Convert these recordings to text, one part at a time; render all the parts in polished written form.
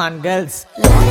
on, girls.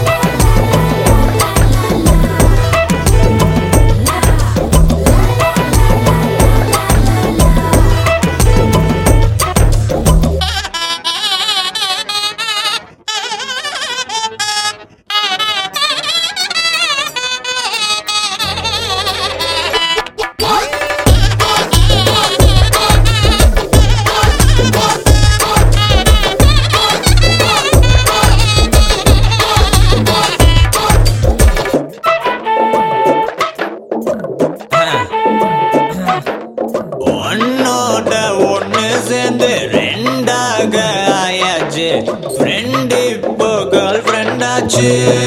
ஒன்னோட ஒன்னு சேர்ந்து ரெண்டாக ஆயாச்சு, ஃப்ரெண்ட் இப்போ கேர்ள் ஃப்ரெண்ட் ஆச்சு.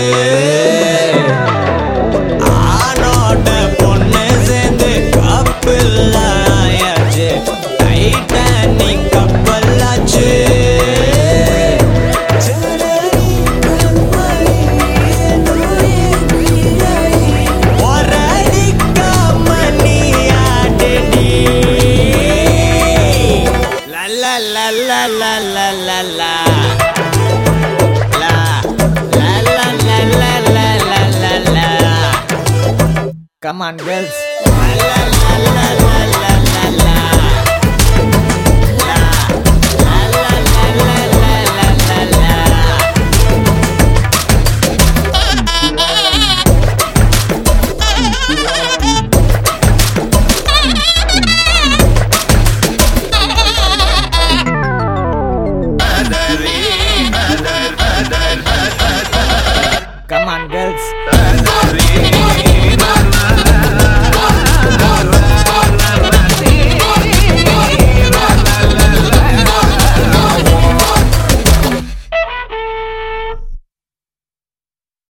ஆனோட பொண்ணு சேர்ந்து கப்பிள் ஆயாச்சு, டைட்டானிக் கப்பல் ஆச்சு. La la la la la la la la la la la la la la la. Come on, girls. La la la la la la la.